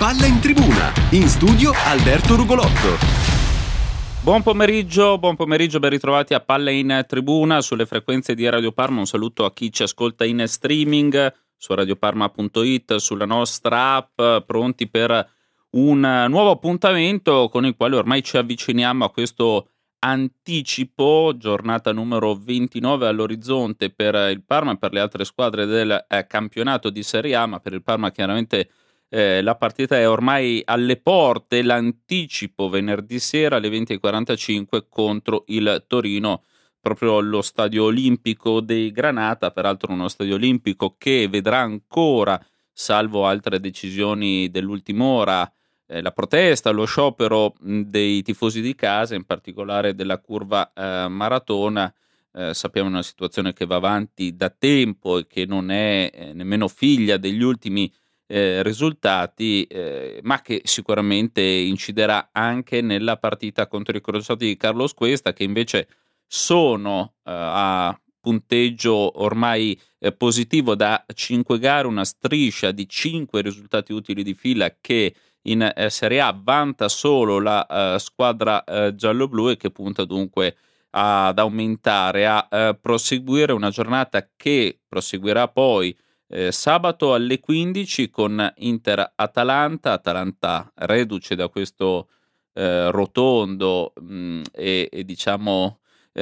Palla in tribuna, in studio Alberto Rugolotto. Buon pomeriggio, ben ritrovati a Palla in Tribuna sulle frequenze di Radio Parma. Un saluto a chi ci ascolta in streaming su radioparma.it, sulla nostra app, pronti per un nuovo appuntamento con il quale ormai ci avviciniamo a questo anticipo, giornata numero 29 all'orizzonte per il Parma e per le altre squadre del campionato di Serie A, ma per il Parma chiaramente la partita è ormai alle porte. L'anticipo venerdì sera alle 20:45 contro il Torino, proprio allo Stadio Olimpico dei Granata, peraltro uno Stadio Olimpico che vedrà ancora, salvo altre decisioni dell'ultima ora, la protesta, lo sciopero dei tifosi di casa, in particolare della curva maratona. Sappiamo una situazione che va avanti da tempo e che non è nemmeno figlia degli ultimi risultati, ma che sicuramente inciderà anche nella partita contro i crociati di Carlos Cuesta, che invece sono a punteggio ormai positivo da 5 gare, una striscia di 5 risultati utili di fila che in Serie A vanta solo la squadra gialloblu e che punta dunque ad aumentare, a proseguire una giornata che proseguirà poi sabato alle 15 con Inter-Atalanta, reduce da questo rotondo e diciamo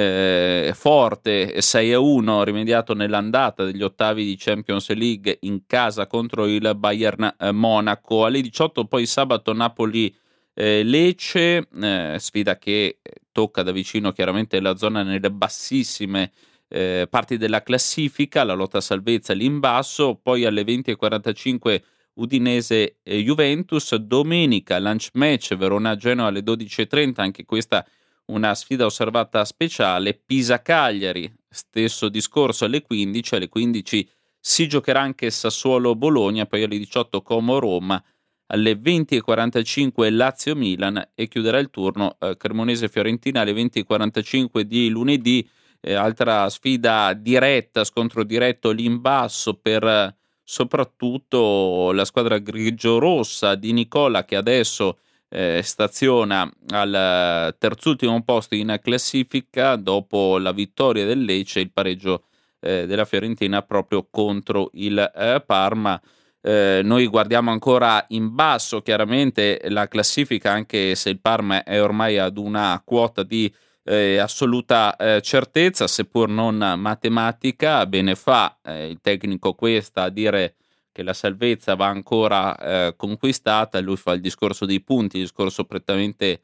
forte 6-1 rimediato nell'andata degli ottavi di Champions League in casa contro il Bayern Monaco. Alle 18 poi sabato Napoli-Lecce, sfida che tocca da vicino chiaramente la zona nelle bassissime parti della classifica, la lotta a salvezza lì in basso. Poi alle 20:45 Udinese Juventus, domenica lunch match Verona-Genoa alle 12:30, anche questa una sfida osservata speciale. Pisa-Cagliari, stesso discorso alle 15 si giocherà anche Sassuolo-Bologna, poi alle 18 Como-Roma, alle 20:45 Lazio-Milan e chiuderà il turno Cremonese-Fiorentina alle 20:45 di lunedì. Altra sfida diretta, scontro diretto lì in basso per soprattutto la squadra grigio-rossa di Nicola, che adesso staziona al terzultimo posto in classifica dopo la vittoria del Lecce e il pareggio della Fiorentina proprio contro il Parma. Noi guardiamo ancora in basso chiaramente la classifica, anche se il Parma è ormai ad una quota di assoluta certezza, seppur non matematica. Bene fa il tecnico Cuesta a dire che la salvezza va ancora conquistata. Lui fa il discorso dei punti, il discorso prettamente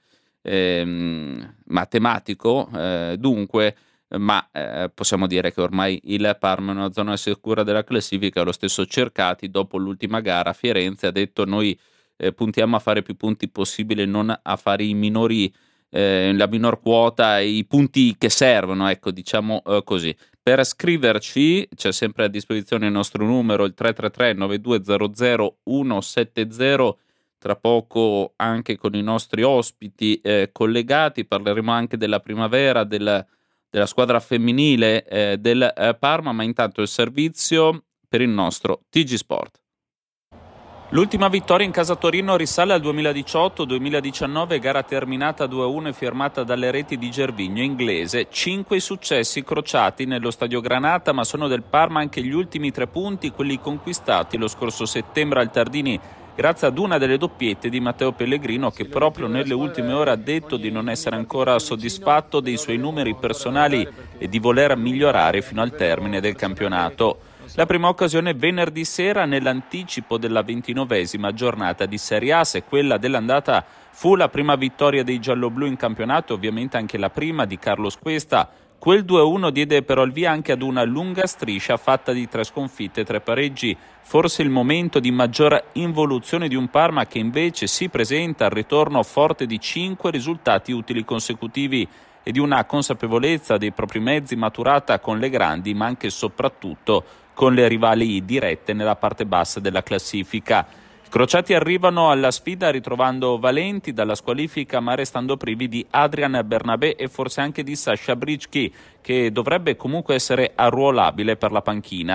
matematico, dunque, ma possiamo dire che ormai il Parma è una zona sicura della classifica. Lo stesso Cercati dopo l'ultima gara a Firenze ha detto: noi puntiamo a fare più punti possibile, non a fare i minori la minor quota e i punti che servono, ecco, diciamo così. Per scriverci c'è sempre a disposizione il nostro numero, il 333 9200 170. Tra poco anche con i nostri ospiti collegati parleremo anche della primavera della squadra femminile del Parma, ma intanto il servizio per il nostro TG Sport. L'ultima vittoria in casa Torino risale al 2018-2019, gara terminata 2-1 e firmata dalle reti di Gervinho inglese. 5 successi crociati nello Stadio Granata, ma sono del Parma anche gli ultimi 3 punti, quelli conquistati lo scorso settembre al Tardini grazie ad una delle doppiette di Matteo Pellegrino, che proprio nelle ultime ore ha detto di non essere ancora soddisfatto dei suoi numeri personali e di voler migliorare fino al termine del campionato. La prima occasione venerdì sera nell'anticipo della 29esima giornata di Serie A. Se quella dell'andata fu la prima vittoria dei gialloblu in campionato, ovviamente anche la prima di Carlos Cuesta, quel 2-1 diede però il via anche ad una lunga striscia fatta di 3 sconfitte e 3 pareggi, forse il momento di maggior involuzione di un Parma che invece si presenta al ritorno forte di 5 risultati utili consecutivi e di una consapevolezza dei propri mezzi maturata con le grandi, ma anche e soprattutto con le rivali dirette nella parte bassa della classifica. I crociati arrivano alla sfida ritrovando valenti dalla squalifica, ma restando privi di Adrian Bernabé e forse anche di Sasha Bricchi, che dovrebbe comunque essere arruolabile per la panchina.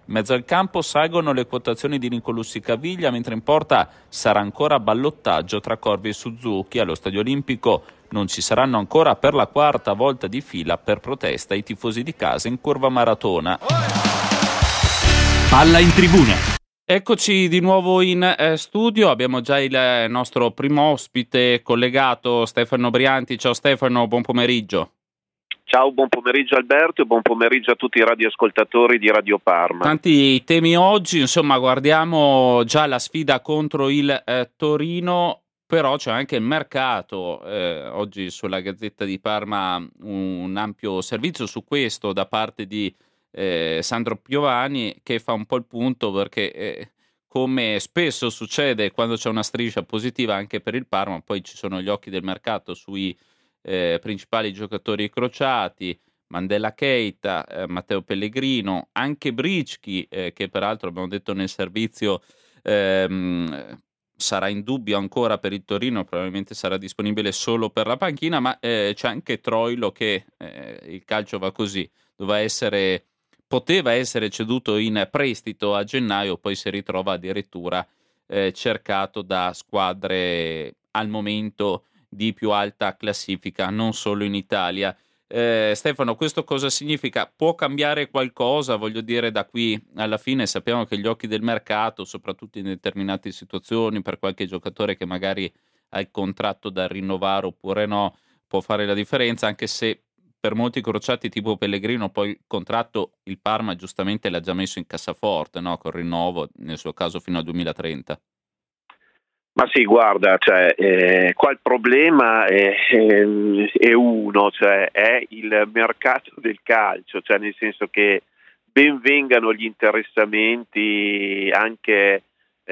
In mezzo al campo salgono le quotazioni di Nicolussi Caviglia, mentre in porta sarà ancora ballottaggio tra Corvi e Suzuki. Allo Stadio Olimpico non ci saranno ancora per la quarta volta di fila per protesta i tifosi di casa in curva Maratona. Palla in tribuna. Eccoci di nuovo in studio, abbiamo già il nostro primo ospite collegato, Stefano Brianti. Ciao Stefano, buon pomeriggio. Ciao, buon pomeriggio Alberto e buon pomeriggio a tutti i radioascoltatori di Radio Parma. Tanti temi oggi, insomma guardiamo già la sfida contro il Torino, però c'è anche il mercato. Oggi sulla Gazzetta di Parma un ampio servizio su questo da parte di Sandro Piovani, che fa un po' il punto perché come spesso succede quando c'è una striscia positiva anche per il Parma, poi ci sono gli occhi del mercato sui principali giocatori crociati, Mandela Keita, Matteo Pellegrino, anche Bricchi, che peraltro abbiamo detto nel servizio sarà in dubbio ancora per il Torino, probabilmente sarà disponibile solo per la panchina, ma c'è anche Troilo che il calcio va così, poteva essere ceduto in prestito a gennaio, poi si ritrova addirittura cercato da squadre al momento di più alta classifica, non solo in Italia. Stefano, questo cosa significa? Può cambiare qualcosa? Voglio dire, da qui alla fine sappiamo che gli occhi del mercato, soprattutto in determinate situazioni, per qualche giocatore che magari ha il contratto da rinnovare oppure no, può fare la differenza, anche se per molti crociati tipo Pellegrino poi il contratto il Parma giustamente l'ha già messo in cassaforte, no? Col rinnovo, nel suo caso fino al 2030. Ma sì, guarda, qua il problema è uno, cioè è il mercato del calcio, cioè nel senso che ben vengano gli interessamenti anche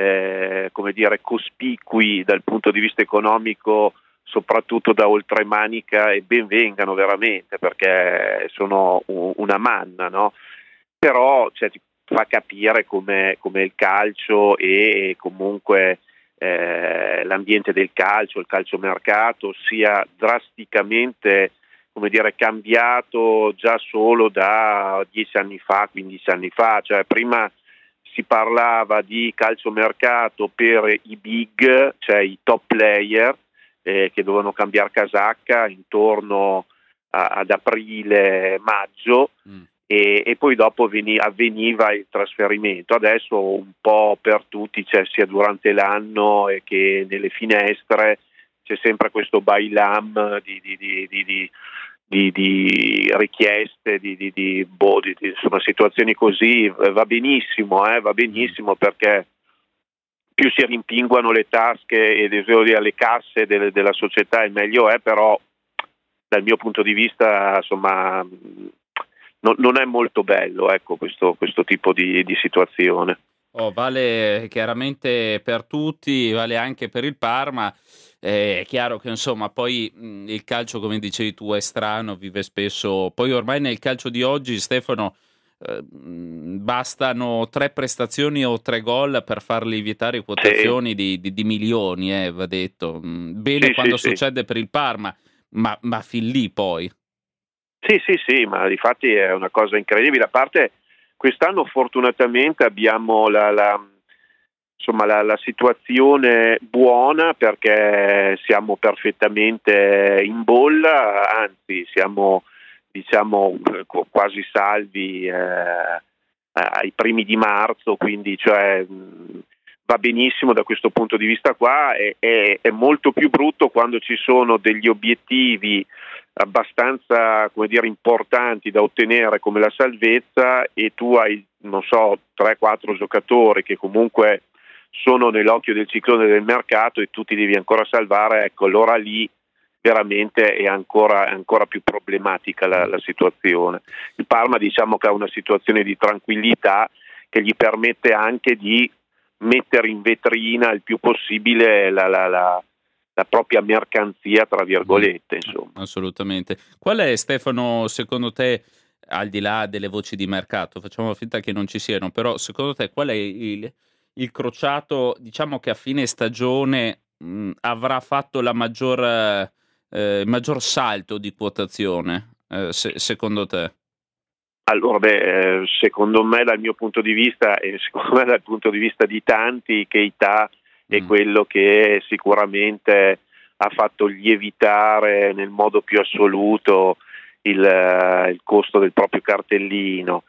cospicui dal punto di vista economico, soprattutto da oltremanica, e ben vengano veramente perché sono una manna, no? Però ti fa capire come il calcio e comunque l'ambiente del calcio, il calciomercato sia drasticamente cambiato già solo da 10 anni fa, 15 anni fa. Cioè prima si parlava di calciomercato per i big, cioè i top player che dovevano cambiare casacca intorno ad aprile-maggio. E poi dopo avveniva il trasferimento. Adesso un po' per tutti, sia durante l'anno che nelle finestre, c'è sempre questo bailam di richieste, insomma, situazioni così. Va benissimo perché più si rimpinguano le tasche e le casse della società e meglio è, però dal mio punto di vista insomma non è molto bello, ecco, questo tipo di situazione. Vale chiaramente per tutti, vale anche per il Parma. È chiaro che insomma poi il calcio, come dicevi tu, è strano, vive spesso. Poi ormai nel calcio di oggi, Stefano, bastano 3 prestazioni o 3 gol per far lievitare quotazioni di milioni, va detto. Bene quando succede per il Parma, ma fin lì poi. Sì, ma difatti è una cosa incredibile. A parte quest'anno fortunatamente abbiamo la situazione buona perché siamo perfettamente in bolla, anzi siamo quasi salvi ai primi di marzo, quindi va benissimo da questo punto di vista qua. È molto più brutto quando ci sono degli obiettivi abbastanza importanti da ottenere come la salvezza e tu hai 3-4 giocatori che comunque sono nell'occhio del ciclone del mercato e tu ti devi ancora salvare. Ecco, allora lì veramente è ancora più problematica la situazione. Il Parma che ha una situazione di tranquillità che gli permette anche di mettere in vetrina il più possibile la propria mercanzia, tra virgolette, insomma. Assolutamente. Qual è, Stefano, secondo te, al di là delle voci di mercato, facciamo finta che non ci siano, però secondo te qual è il crociato, che a fine stagione avrà fatto il maggior salto di quotazione, secondo te? Allora, secondo me dal mio punto di vista e secondo me dal punto di vista di tanti, Keita è quello che sicuramente ha fatto lievitare nel modo più assoluto il costo del proprio cartellino.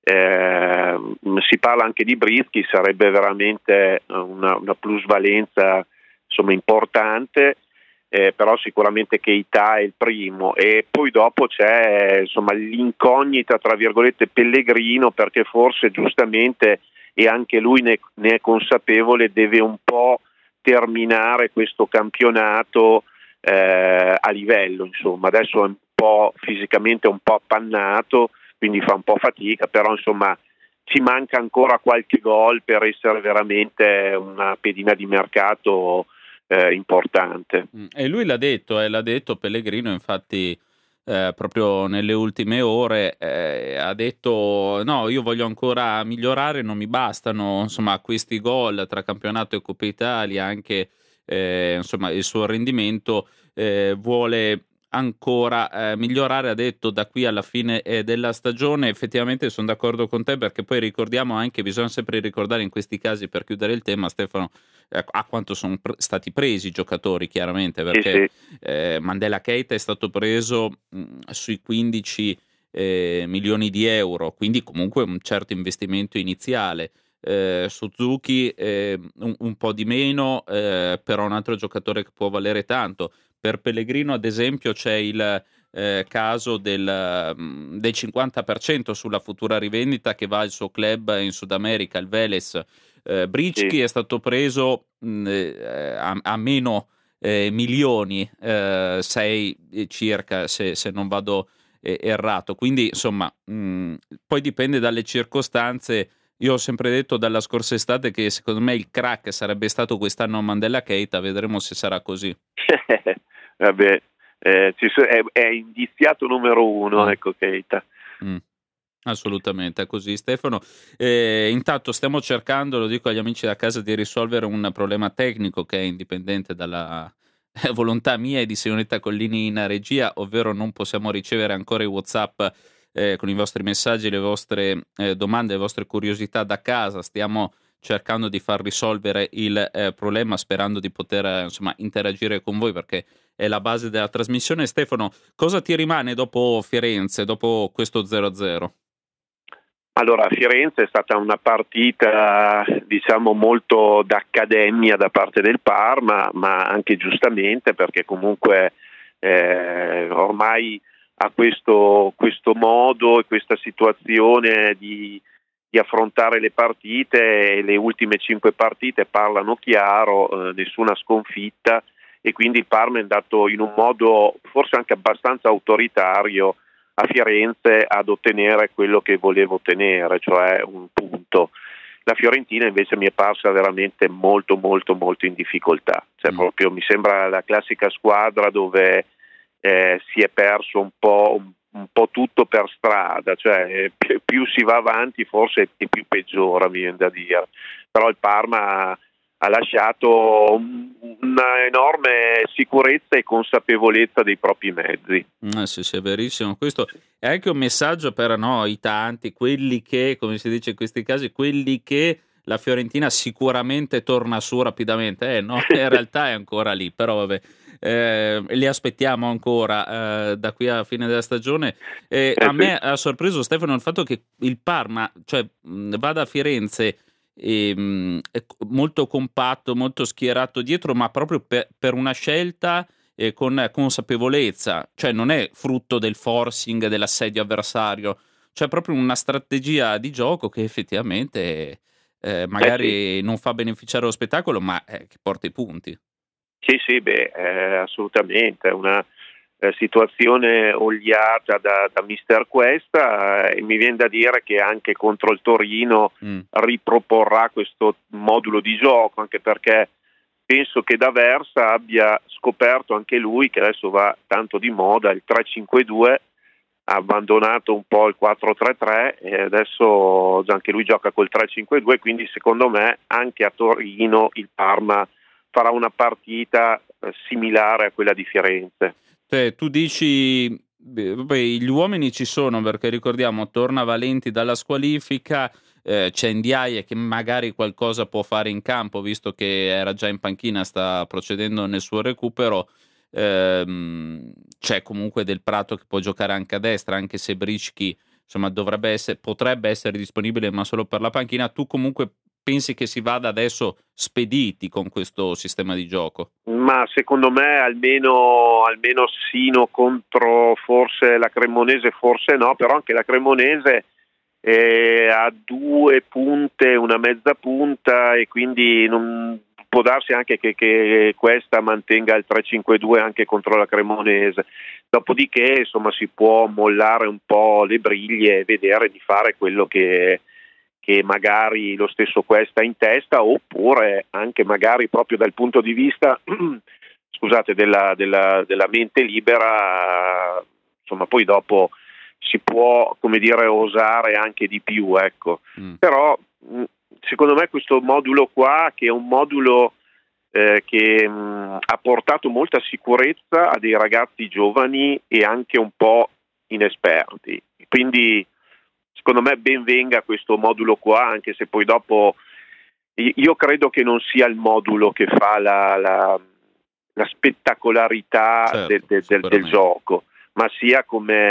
Si parla anche di Brischi, sarebbe veramente una plusvalenza importante. Però sicuramente Keita è il primo, e poi dopo c'è l'incognita tra virgolette Pellegrino, perché forse giustamente, e anche lui ne è consapevole, deve un po' terminare questo campionato a livello, adesso è un po' fisicamente un po' appannato, quindi fa un po' fatica, però ci manca ancora qualche gol per essere veramente una pedina di mercato importante. E lui l'ha detto Pellegrino, infatti proprio nelle ultime ore ha detto no, io voglio ancora migliorare, non mi bastano questi gol tra campionato e Coppa Italia, anche il suo rendimento, vuole ancora migliorare, ha detto, da qui alla fine della stagione. Effettivamente sono d'accordo con te, perché poi ricordiamo anche, bisogna sempre ricordare in questi casi, per chiudere il tema, Stefano, a quanto sono stati presi i giocatori, chiaramente, perché Sì. Mandela Keita è stato preso sui 15 milioni di euro, quindi comunque un certo investimento iniziale. Suzuki un po' di meno, però un altro giocatore che può valere tanto. Per Pellegrino, ad esempio, c'è il caso del 50% sulla futura rivendita che va al suo club in Sud America, il Vélez. Brischi è stato preso a meno milioni, 6 circa, se non vado errato. Quindi, poi dipende dalle circostanze. Io ho sempre detto dalla scorsa estate che secondo me il crack sarebbe stato quest'anno Mandela Keita, vedremo se sarà così. Vabbè, è indiziato numero uno, ecco, Keita. Assolutamente, è così, Stefano. Intanto stiamo cercando, lo dico agli amici da casa, di risolvere un problema tecnico che è indipendente dalla volontà mia e di Simonetta Collini in regia, ovvero non possiamo ricevere ancora i WhatsApp con i vostri messaggi, le vostre domande, le vostre curiosità da casa. Stiamo cercando di far risolvere il problema, sperando di poter interagire con voi, perché è la base della trasmissione. Stefano, cosa ti rimane dopo Firenze, dopo questo 0-0? Allora, a Firenze è stata una partita, molto d'accademia da parte del Parma, ma anche giustamente, perché comunque ormai ha questo modo e questa situazione di affrontare le partite, e le ultime 5 partite parlano chiaro, nessuna sconfitta, e quindi il Parma è andato in un modo forse anche abbastanza autoritario a Firenze ad ottenere quello che volevo ottenere, cioè un punto. La Fiorentina invece mi è parsa veramente molto molto molto in difficoltà, proprio mi sembra la classica squadra dove si è perso un po' tutto per strada, cioè più si va avanti forse e più peggiora, mi viene da dire. Però il Parma ha lasciato una enorme sicurezza e consapevolezza dei propri mezzi. Sì, è verissimo. Questo è anche un messaggio per i tanti, quelli che, come si dice in questi casi, quelli che la Fiorentina sicuramente torna su rapidamente. No, in realtà è ancora lì, però vabbè. Li aspettiamo ancora da qui alla fine della stagione. A me ha sorpreso, Stefano, il fatto che il Parma, vada a Firenze è molto compatto, molto schierato dietro, ma proprio per una scelta con consapevolezza, cioè non è frutto del forcing, dell'assedio avversario, c'è proprio una strategia di gioco che effettivamente magari non fa beneficiare lo spettacolo, ma che porta i punti. Sì, assolutamente, è una situazione oliata da Mister Questa, e mi viene da dire che anche contro il Torino riproporrà questo modulo di gioco, anche perché penso che D'Aversa abbia scoperto anche lui, che adesso va tanto di moda, il 3-5-2, ha abbandonato un po' il 4-3-3 e adesso anche lui gioca col 3-5-2, quindi secondo me anche a Torino il Parma farà una partita similare a quella di Firenze. Tu dici Poi gli uomini ci sono, perché ricordiamo, torna Valenti dalla squalifica, c'è Ndiaye che magari qualcosa può fare in campo, visto che era già in panchina, sta procedendo nel suo recupero. C'è comunque Del Prato che può giocare anche a destra, anche se Bricchi insomma potrebbe essere disponibile, ma solo per la panchina. Tu comunque pensi che si vada adesso spediti con questo sistema di gioco? Ma secondo me almeno Sino contro forse la Cremonese, forse no, però anche la Cremonese ha 2 punte, una mezza punta, e quindi non può darsi anche che questa mantenga il 3-5-2 anche contro la Cremonese. Dopodiché insomma si può mollare un po' le briglie e vedere di fare quello che magari lo stesso Questa ha in testa, oppure anche magari proprio dal punto di vista scusate della mente libera, insomma poi dopo si può, come dire, osare anche di più, ecco. Però secondo me questo modulo qua, che è un modulo che ha portato molta sicurezza a dei ragazzi giovani e anche un po' inesperti, quindi secondo me ben venga questo modulo qua, anche se poi dopo io credo che non sia il modulo che fa la spettacolarità del gioco, ma è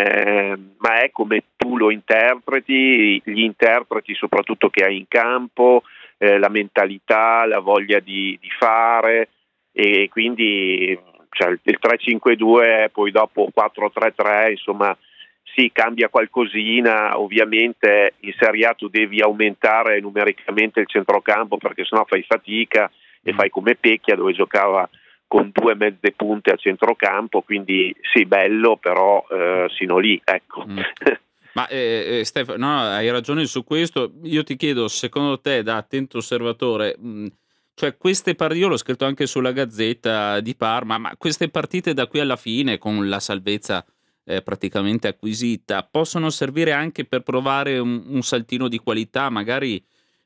come tu lo interpreti, gli interpreti soprattutto che hai in campo, la mentalità, la voglia di fare, e quindi cioè, il 3-5-2, poi dopo 4-3-3, insomma sì, cambia qualcosina. Ovviamente in Serie A tu devi aumentare numericamente il centrocampo, perché sennò fai fatica e fai come Pecchia, dove giocava con 2 mezze punte a centrocampo, quindi sì, bello, però sino lì, ecco. Ma Stefano, no, hai ragione su questo. Io ti chiedo, secondo te, da attento osservatore, cioè queste partite, io l'ho scritto anche sulla Gazzetta di Parma, ma queste partite da qui alla fine, con la salvezza praticamente acquisita, possono servire anche per provare un saltino di qualità, magari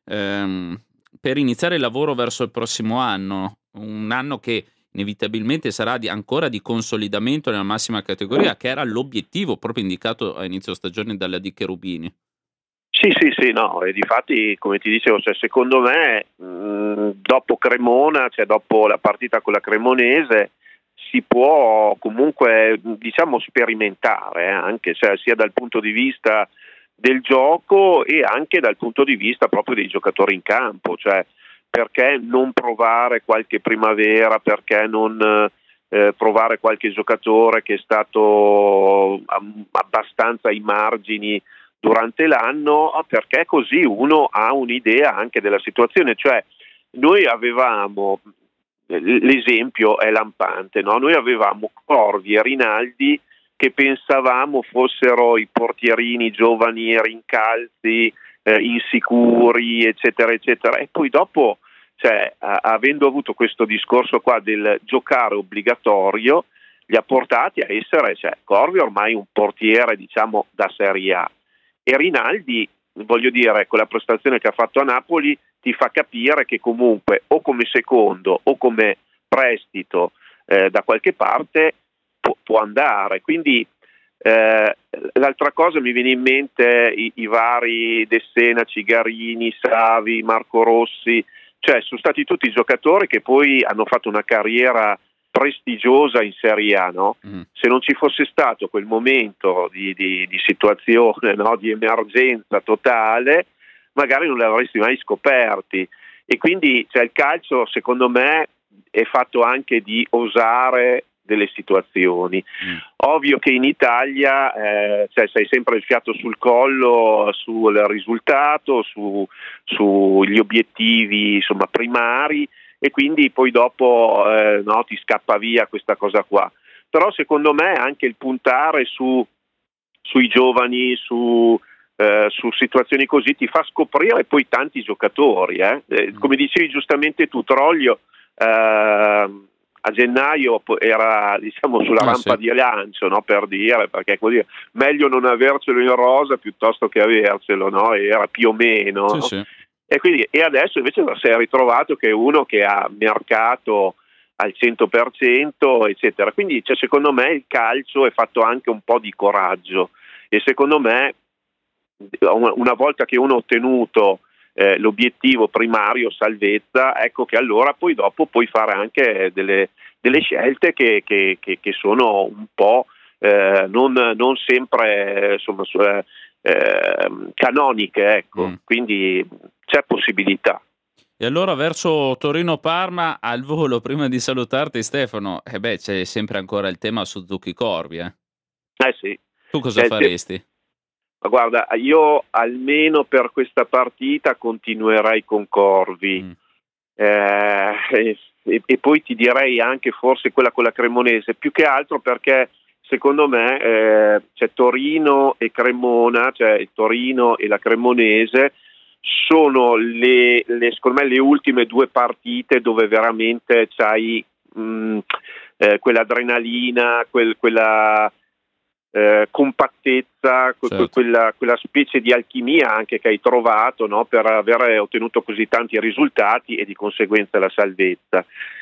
per iniziare il lavoro verso il prossimo anno, un anno che inevitabilmente sarà ancora di consolidamento nella massima categoria, che era l'obiettivo proprio indicato a inizio stagione dalla Di Cherubini. Sì, no, e difatti, come ti dicevo, cioè, secondo me dopo Cremona, cioè dopo la partita con la Cremonese, si può comunque, diciamo, sperimentare, anche sia dal punto di vista del gioco e anche dal punto di vista proprio dei giocatori in campo, cioè perché non provare qualche primavera, perché non provare qualche giocatore che è stato abbastanza ai margini durante l'anno, perché così uno ha un'idea anche della situazione. Cioè noi avevamo, l'esempio è lampante, no? Noi avevamo Corvi e Rinaldi che pensavamo fossero i portierini giovani, rincalzi, insicuri, eccetera eccetera, e poi dopo, cioè, avendo avuto questo discorso qua del giocare obbligatorio, li ha portati a essere, cioè, Corvi ormai un portiere, diciamo, da Serie A, e Rinaldi, voglio dire, con la prestazione che ha fatto a Napoli ti fa capire che comunque o come secondo o come prestito da qualche parte può andare. Quindi l'altra cosa, mi viene in mente i vari De Sena, Cigarini, Savi, Marco Rossi, cioè sono stati tutti giocatori che poi hanno fatto una carriera prestigiosa in Serie A, no? Se non ci fosse stato quel momento di situazione, no? Di emergenza totale, magari non li avresti mai scoperti. E quindi, cioè, il calcio secondo me è fatto anche di osare delle situazioni. Ovvio che in Italia cioè, sei sempre il fiato sul collo sul risultato, sugli obiettivi, insomma, primari, e quindi poi dopo no, ti scappa via questa cosa qua. Però secondo me anche il puntare sui giovani, su situazioni così, ti fa scoprire poi tanti giocatori. Come dicevi giustamente tu, Troglio a gennaio era, diciamo, sulla rampa di lancio, no, per dire, perché così meglio non avercelo in rosa piuttosto che avercelo, no? Era più o meno, no? E quindi, e adesso invece si è ritrovato che è uno che ha mercato al 100%, eccetera. Quindi secondo me il calcio è fatto anche un po' di coraggio, e secondo me una volta che uno ha ottenuto l'obiettivo primario, salvezza, ecco che allora poi dopo puoi fare anche delle scelte che sono un po' non sempre canoniche, ecco. Quindi c'è possibilità. E allora verso Torino-Parma al volo, prima di salutarti Stefano, c'è sempre ancora il tema Suzuki-Corvi. Sì. Tu cosa faresti? Ma guarda, io almeno per questa partita continuerei con Corvi. E poi ti direi anche forse quella con la Cremonese, più che altro perché secondo me Torino e Cremona, cioè il Torino e la Cremonese, sono secondo me le ultime due partite dove veramente c'hai quell'adrenalina, quella compattezza, certo, quella specie di alchimia anche che hai trovato, no? Per aver ottenuto così tanti risultati e di conseguenza la salvezza.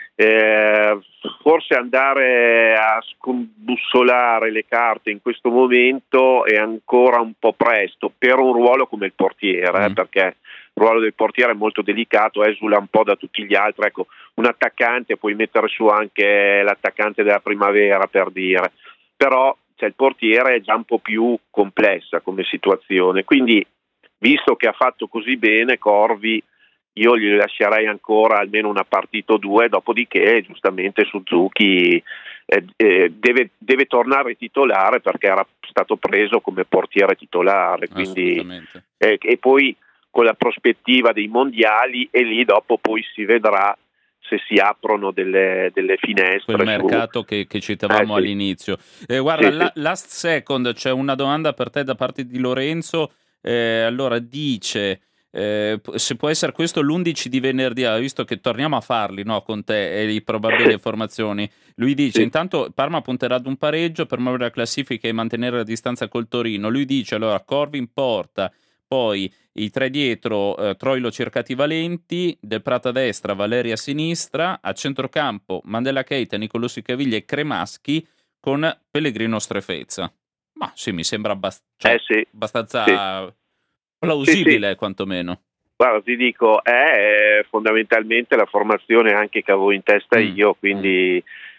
Forse andare a scombussolare le carte in questo momento è ancora un po' presto per un ruolo come il portiere, perché il ruolo del portiere è molto delicato, esula un po' da tutti gli altri. Ecco, un attaccante, puoi mettere su anche l'attaccante della primavera, per dire, però il portiere è già un po' più complessa come situazione, quindi visto che ha fatto così bene Corvi, io gli lascerei ancora almeno una partita o due, dopodiché giustamente Suzuki deve tornare titolare, perché era stato preso come portiere titolare, quindi e poi con la prospettiva dei mondiali, e lì dopo poi si vedrà se si aprono delle finestre. Quel mercato che citavamo all'inizio. Guarda, last second, c'è una domanda per te da parte di Lorenzo. Allora dice se può essere questo l'11 di venerdì, visto che torniamo a farli, no, con te e le probabili formazioni. Lui dice intanto Parma punterà ad un pareggio per muovere la classifica e mantenere la distanza col Torino. Lui dice allora Corvi in porta, poi i tre dietro, Troilo, Cercati, Valenti, Del Prato a destra, Valeri a sinistra, a centrocampo Mandela Keita, Nicolossi Caviglia e Cremaschi con Pellegrino Strefezza. Ma sì, mi sembra abbastanza plausibile, quantomeno. Guarda, ti dico, è fondamentalmente la formazione anche che avevo in testa io, quindi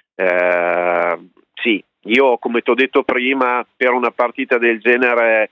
sì, io come ti ho detto prima, per una partita del genere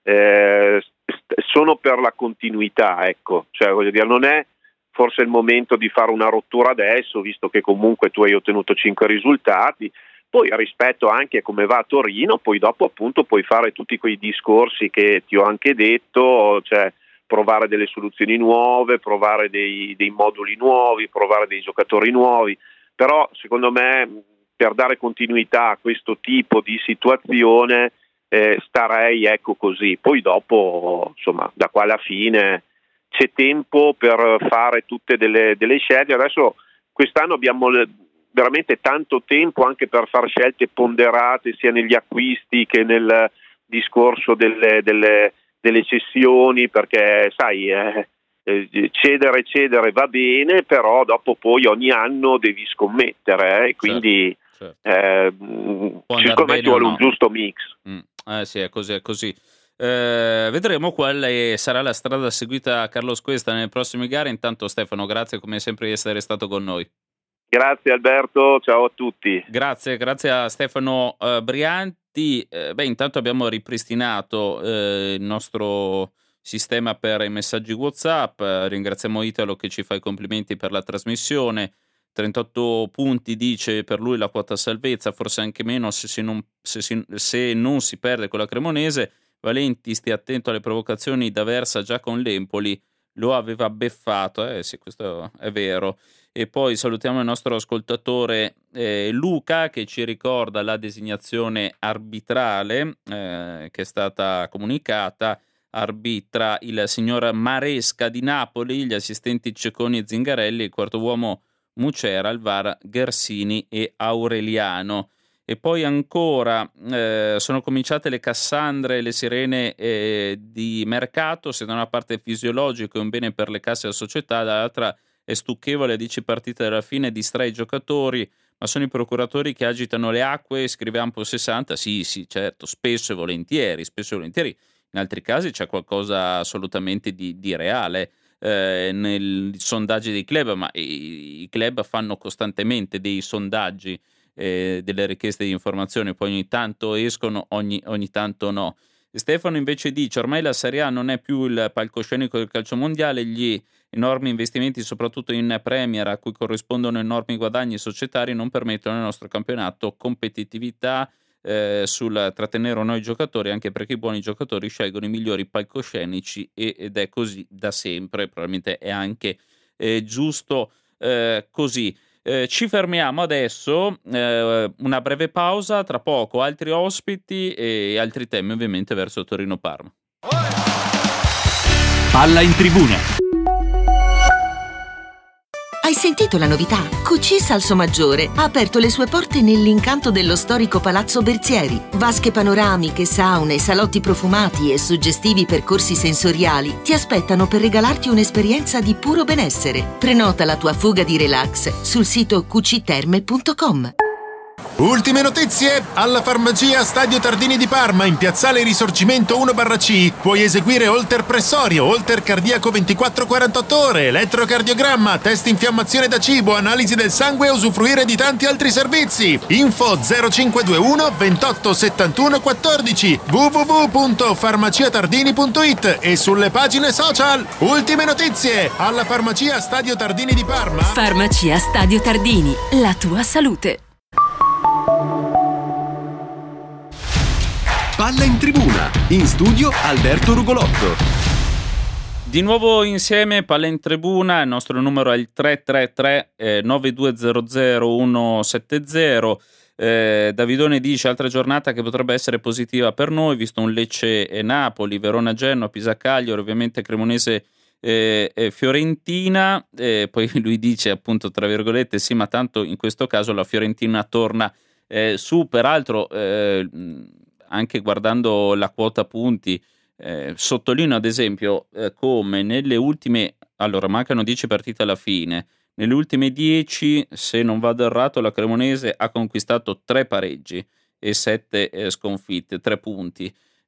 sono per la continuità, ecco, cioè voglio dire, non è forse il momento di fare una rottura adesso, visto che comunque tu hai ottenuto 5 risultati, poi rispetto anche a come va a Torino, poi dopo appunto puoi fare tutti quei discorsi che ti ho anche detto, cioè provare delle soluzioni nuove, provare dei moduli nuovi, provare dei giocatori nuovi, però secondo me per dare continuità a questo tipo di situazione starei così, poi dopo insomma da qua alla fine c'è tempo per fare tutte delle scelte. Adesso quest'anno abbiamo veramente tanto tempo anche per fare scelte ponderate sia negli acquisti che nel discorso delle cessioni, perché sai cedere va bene, però dopo poi ogni anno devi scommettere e quindi secondo me ci vuole un giusto mix. Sì, è così. Vedremo quale sarà la strada seguita a Carlos Cuesta nelle prossime gare. Intanto Stefano, grazie come sempre di essere stato con noi. Grazie Alberto, ciao a tutti. Grazie a Stefano Brianti. Intanto abbiamo ripristinato il nostro sistema per i messaggi WhatsApp. Ringraziamo Italo che ci fa i complimenti per la trasmissione. 38 punti dice per lui la quota salvezza, forse anche meno se non si perde con la Cremonese. Valenti, stia attento alle provocazioni, D'Aversa già con l'Empoli lo aveva beffato, sì, questo è vero. E poi salutiamo il nostro ascoltatore Luca che ci ricorda la designazione arbitrale che è stata comunicata. Arbitra il signor Maresca di Napoli, gli assistenti Cecconi e Zingarelli, il quarto uomo Mucera, al VAR Gersini e Aureliano. E poi ancora sono cominciate le Cassandre e le sirene di mercato. Se da una parte fisiologico è un bene per le casse della società, dall'altra è stucchevole a 10 partite dalla fine, distrae i giocatori, ma sono i procuratori che agitano le acque, scrive Ampo 60, sì, certo, spesso e volentieri, in altri casi c'è qualcosa assolutamente di reale nei sondaggi dei club, ma i club fanno costantemente dei sondaggi, delle richieste di informazioni, poi ogni tanto escono, ogni tanto no. Stefano invece dice: ormai la Serie A non è più il palcoscenico del calcio mondiale, gli enormi investimenti soprattutto in Premier, a cui corrispondono enormi guadagni societari, non permettono al nostro campionato competitività sul trattenere o no i giocatori, anche perché i buoni giocatori scelgono i migliori palcoscenici ed è così da sempre, probabilmente è anche giusto così. Ci fermiamo adesso, una breve pausa, tra poco altri ospiti e altri temi ovviamente verso Torino-Parma. Palla in tribuna. Hai sentito la novità? QC Salsomaggiore ha aperto le sue porte nell'incanto dello storico Palazzo Berzieri. Vasche panoramiche, saune, salotti profumati e suggestivi percorsi sensoriali ti aspettano per regalarti un'esperienza di puro benessere. Prenota la tua fuga di relax sul sito qcterme.com. Ultime notizie! Alla farmacia Stadio Tardini di Parma, in piazzale Risorgimento 1/C, puoi eseguire Holter pressorio, Holter cardiaco 24-48 ore, elettrocardiogramma, test infiammazione da cibo, analisi del sangue e usufruire di tanti altri servizi. Info 0521 28 71 14 www.farmaciatardini.it e sulle pagine social. Ultime notizie! Alla farmacia Stadio Tardini di Parma. Farmacia Stadio Tardini, la tua salute. Palla in tribuna, in studio Alberto Rugolotto. Di nuovo insieme, Palla in tribuna, il nostro numero è il 333 9200 170. Davidone dice: altra giornata che potrebbe essere positiva per noi, visto un Lecce e Napoli, Verona Genoa, Pisa Cagliari, ovviamente Cremonese Fiorentina. Poi lui dice, appunto, tra virgolette, sì, ma tanto in questo caso la Fiorentina torna su. Peraltro anche guardando la quota punti, sottolineo ad esempio come nelle ultime, allora mancano 10 partite alla fine, nelle ultime 10, se non vado errato, la Cremonese ha conquistato 3 pareggi e 7 sconfitte, 3 punti.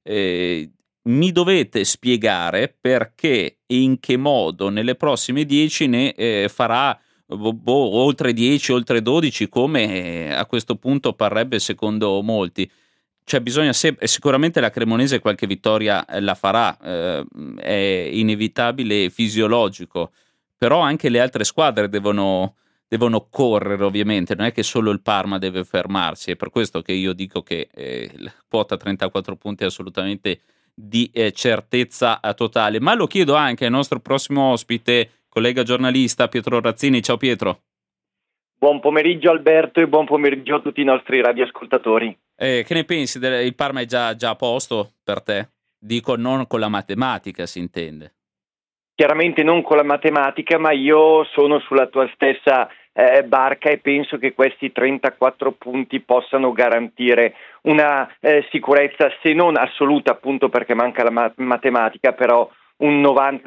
Mi dovete spiegare perché e in che modo nelle prossime 10 ne farà oltre 10, oltre 12, come a questo punto parrebbe secondo molti. Cioè bisogna sicuramente la Cremonese qualche vittoria la farà, è inevitabile e fisiologico, però anche le altre squadre devono correre, ovviamente, non è che solo il Parma deve fermarsi, è per questo che io dico che la quota 34 punti è assolutamente di certezza totale. Ma lo chiedo anche al nostro prossimo ospite, collega giornalista Pietro Razzini. Ciao Pietro. Buon pomeriggio Alberto e buon pomeriggio a tutti i nostri radioascoltatori. Che ne pensi? Il Parma è già a posto per te? Dico, non con la matematica si intende. Chiaramente non con la matematica, ma io sono sulla tua stessa barca e penso che questi 34 punti possano garantire una sicurezza, se non assoluta, appunto perché manca la matematica, però un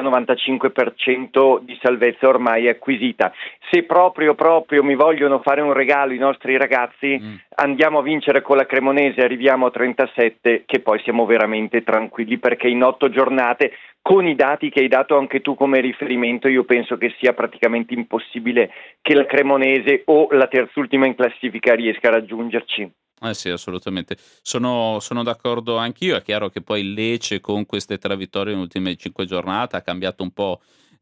90-95% di salvezza ormai acquisita. Se proprio mi vogliono fare un regalo i nostri ragazzi, andiamo a vincere con la Cremonese, arriviamo a 37, che poi siamo veramente tranquilli, perché in 8 giornate, con i dati che hai dato anche tu come riferimento, io penso che sia praticamente impossibile che la Cremonese o la terzultima in classifica riesca a raggiungerci. Sì, assolutamente. Sono d'accordo anch'io. È chiaro che poi Lecce con queste 3 vittorie nelle ultime 5 giornate ha cambiato un po'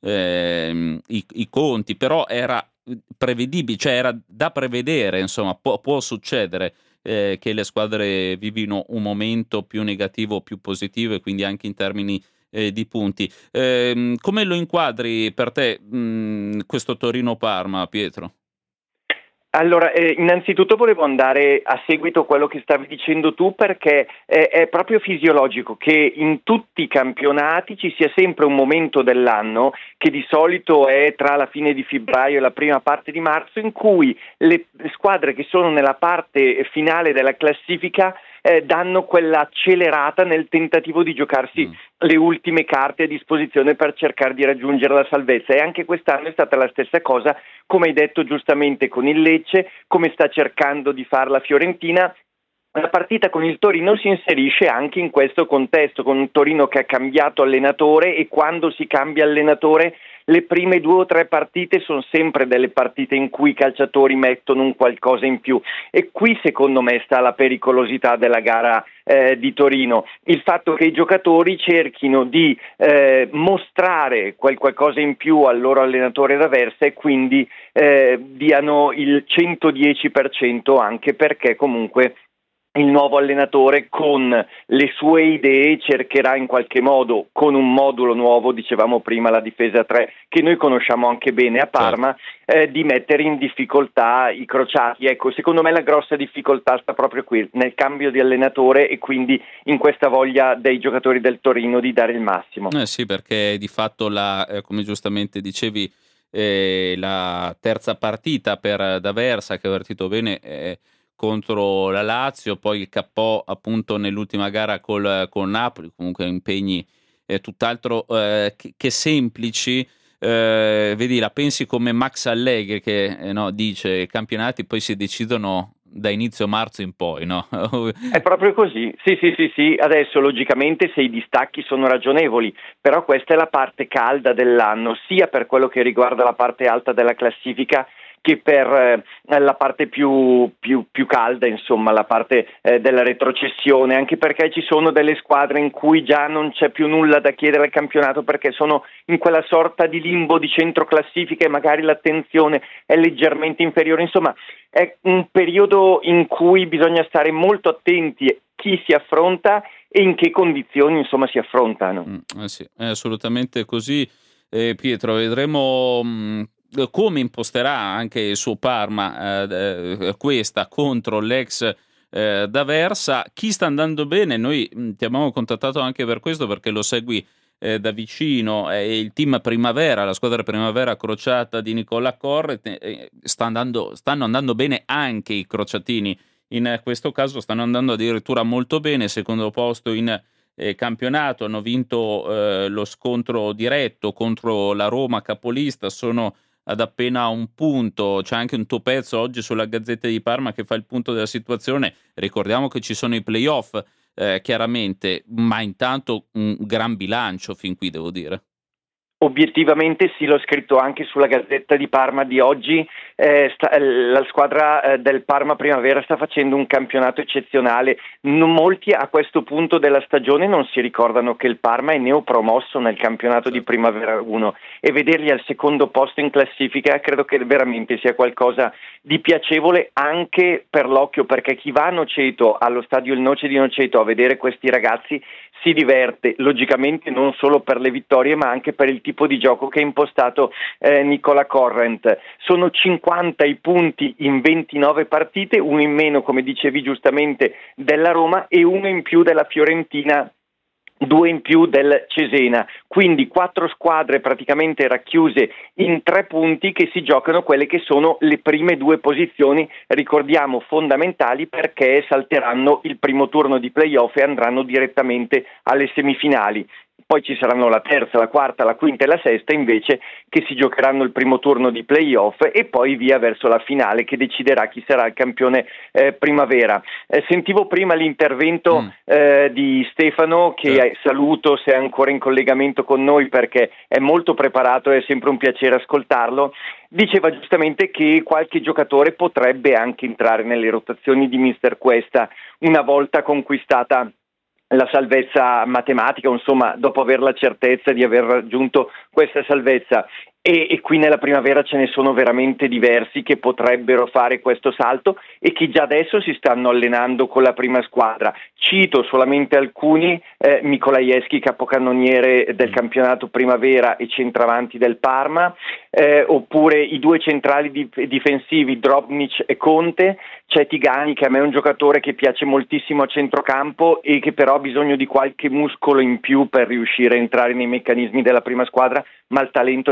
i conti, però era prevedibile, cioè era da prevedere, insomma, può succedere che le squadre vivino un momento più negativo o più positivo, e quindi anche in termini di punti. Come lo inquadri per te questo Torino-Parma, Pietro? Allora, innanzitutto volevo andare a seguito a quello che stavi dicendo tu, perché è proprio fisiologico che in tutti i campionati ci sia sempre un momento dell'anno, che di solito è tra la fine di febbraio e la prima parte di marzo, in cui le squadre che sono nella parte finale della classifica danno quella accelerata nel tentativo di giocarsi le ultime carte a disposizione per cercare di raggiungere la salvezza, e anche quest'anno è stata la stessa cosa, come hai detto giustamente con il Lecce, come sta cercando di fare la Fiorentina. La partita con il Torino si inserisce anche in questo contesto, con un Torino che ha cambiato allenatore, e quando si cambia allenatore le prime 2 o 3 partite sono sempre delle partite in cui i calciatori mettono un qualcosa in più, e qui secondo me sta la pericolosità della gara di Torino, il fatto che i giocatori cerchino di mostrare qualcosa in più al loro allenatore d'Aversa, e quindi diano il 110%, anche perché comunque il nuovo allenatore con le sue idee cercherà in qualche modo, con un modulo nuovo, dicevamo prima la difesa 3, che noi conosciamo anche bene a Parma, di mettere in difficoltà i crociati. Ecco, secondo me la grossa difficoltà sta proprio qui, nel cambio di allenatore, e quindi in questa voglia dei giocatori del Torino di dare il massimo. Sì, perché di fatto come giustamente dicevi, la terza partita per D'Aversa, che ha avvertito bene, contro la Lazio, poi il KO appunto nell'ultima gara col Napoli, comunque impegni tutt'altro che semplici. Vedi, la pensi come Max Allegri che dice i campionati poi si decidono da inizio marzo in poi, no? È proprio così, sì. Adesso logicamente se i distacchi sono ragionevoli, però questa è la parte calda dell'anno, sia per quello che riguarda la parte alta della classifica che per la parte più calda, insomma, la parte della retrocessione, anche perché ci sono delle squadre in cui già non c'è più nulla da chiedere al campionato, perché sono in quella sorta di limbo di centro classifica e magari l'attenzione è leggermente inferiore. Insomma, è un periodo in cui bisogna stare molto attenti a chi si affronta e in che condizioni, insomma, si affrontano. Sì, è assolutamente così. Pietro, vedremo come imposterà anche il suo Parma questa contro l'ex D'Aversa. Chi sta andando bene, noi ti abbiamo contattato anche per questo, perché lo segui da vicino, il team Primavera, la squadra Primavera crociata di Nicola Corret, stanno andando bene anche i crociatini, in questo caso stanno andando addirittura molto bene, secondo posto in campionato, hanno vinto lo scontro diretto contro la Roma capolista, sono ad appena un punto. C'è anche un tuo pezzo oggi sulla Gazzetta di Parma che fa il punto della situazione. Ricordiamo che ci sono i playoff, chiaramente, ma intanto un gran bilancio fin qui, devo dire. Obiettivamente sì, l'ho scritto anche sulla Gazzetta di Parma di oggi, la squadra del Parma Primavera sta facendo un campionato eccezionale. Molti a questo punto della stagione non si ricordano che il Parma è neopromosso nel campionato di Primavera 1, e vederli al secondo posto in classifica credo che veramente sia qualcosa di piacevole anche per l'occhio, perché chi va a Noceto, allo stadio Il Noce di Noceto, a vedere questi ragazzi si diverte, logicamente non solo per le vittorie ma anche per il tipo di gioco che ha impostato Nicola Corrent. Sono 50 i punti in 29 partite, uno in meno, come dicevi giustamente, della Roma e uno in più della Fiorentina, 2 in più del Cesena, quindi 4 squadre praticamente racchiuse in 3 punti che si giocano quelle che sono le prime 2 posizioni, ricordiamo fondamentali, perché salteranno il primo turno di playoff e andranno direttamente alle semifinali. Poi ci saranno la terza, la quarta, la quinta e la sesta invece, che si giocheranno il primo turno di playoff e poi via verso la finale che deciderà chi sarà il campione Primavera. Sentivo prima l'intervento di Stefano, che saluto se è ancora in collegamento con noi, perché è molto preparato e è sempre un piacere ascoltarlo. Diceva giustamente che qualche giocatore potrebbe anche entrare nelle rotazioni di Mister Cuesta una volta conquistata la salvezza matematica, insomma, dopo aver la certezza di aver raggiunto questa salvezza. E qui nella Primavera ce ne sono veramente diversi che potrebbero fare questo salto e che già adesso si stanno allenando con la prima squadra. Cito solamente alcuni: Mikolajewski, capocannoniere del campionato Primavera e centravanti del Parma, oppure i 2 centrali difensivi Drobnic e Conte. C'è Tigani, che a me è un giocatore che piace moltissimo a centrocampo e che però ha bisogno di qualche muscolo in più per riuscire a entrare nei meccanismi della prima squadra, ma il talento c'è. Insomma,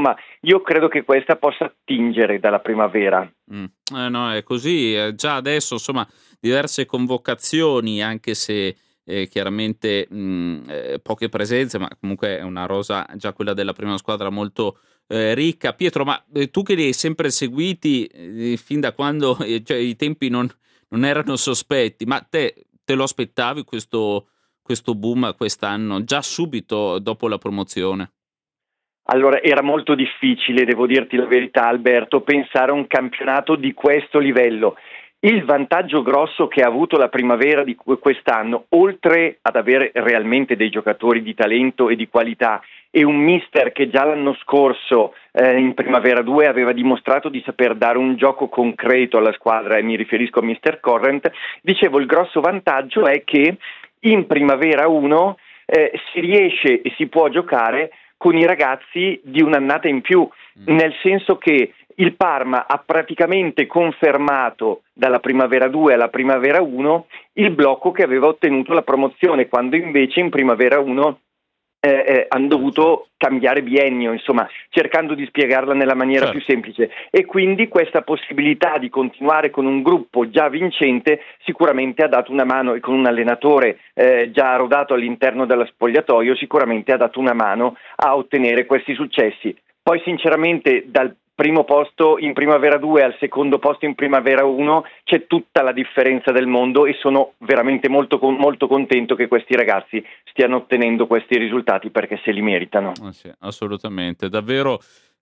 insomma io credo che questa possa attingere dalla primavera. No, è così, già adesso insomma diverse convocazioni, anche se chiaramente poche presenze, ma comunque è una rosa, già quella della prima squadra, molto ricca. Pietro, ma tu che li hai sempre seguiti fin da quando cioè, i tempi non erano sospetti, ma te lo aspettavi questo boom quest'anno, già subito dopo la promozione? Allora, era molto difficile, devo dirti la verità, Alberto, pensare a un campionato di questo livello. Il vantaggio grosso che ha avuto la primavera di quest'anno, oltre ad avere realmente dei giocatori di talento e di qualità e un mister che già l'anno scorso in Primavera 2 aveva dimostrato di saper dare un gioco concreto alla squadra, e mi riferisco a mister Corrent, dicevo, il grosso vantaggio è che in Primavera 1 si riesce e si può giocare con i ragazzi di un'annata in più, nel senso che il Parma ha praticamente confermato dalla Primavera 2 alla Primavera 1 il blocco che aveva ottenuto la promozione, quando invece in Primavera 1 hanno dovuto cambiare biennio, insomma, cercando di spiegarla nella maniera più semplice, e quindi questa possibilità di continuare con un gruppo già vincente sicuramente ha dato una mano, e con un allenatore già rodato all'interno dello spogliatoio sicuramente ha dato una mano a ottenere questi successi. Poi sinceramente dal primo posto in Primavera 2 al secondo posto in Primavera 1 c'è tutta la differenza del mondo, e sono veramente molto contento che questi ragazzi stiano ottenendo questi risultati, perché se li meritano. Sì, assolutamente, davvero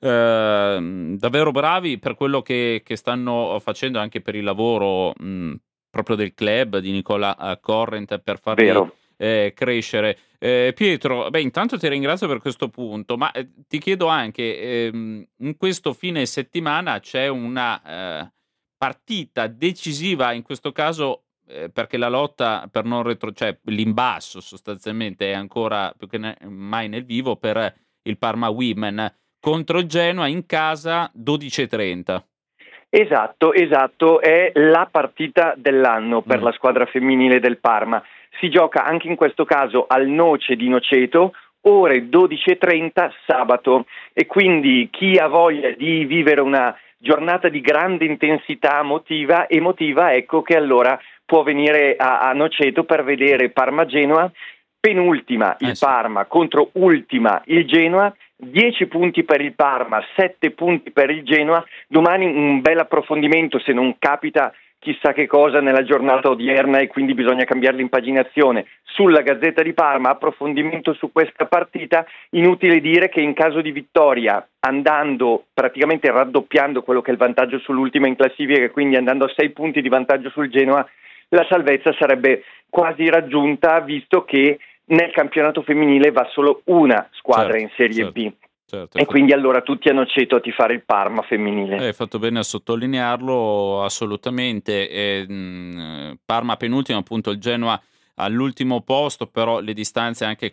bravi per quello che stanno facendo, anche per il lavoro proprio del club di Nicola Corrent per farli crescere. Pietro, intanto ti ringrazio per questo punto, ma ti chiedo anche, in questo fine settimana c'è una partita decisiva, in questo caso perché la lotta per non cioè l'imbasso sostanzialmente è ancora più che mai nel vivo per il Parma Women contro il Genoa in casa 12:30. Esatto, è la partita dell'anno per la squadra femminile del Parma. Si gioca anche in questo caso al Noce di Noceto, ore 12:30 sabato, e quindi chi ha voglia di vivere una giornata di grande intensità emotiva, ecco che allora può venire a Noceto per vedere Parma-Genoa, penultima il Parma contro ultima il Genoa, 10 punti per il Parma, 7 punti per il Genoa. Domani un bel approfondimento, se non capita chissà che cosa nella giornata odierna e quindi bisogna cambiare l'impaginazione, sulla Gazzetta di Parma, approfondimento su questa partita. Inutile dire che in caso di vittoria, andando praticamente raddoppiando quello che è il vantaggio sull'ultima in classifica, e quindi andando a 6 punti di vantaggio sul Genoa, la salvezza sarebbe quasi raggiunta, visto che nel campionato femminile va solo una squadra in Serie B. E quindi allora tutti hanno ceto a tifare il Parma femminile. Hai fatto bene a sottolinearlo, assolutamente. Parma penultimo, appunto il Genoa all'ultimo posto, però le distanze anche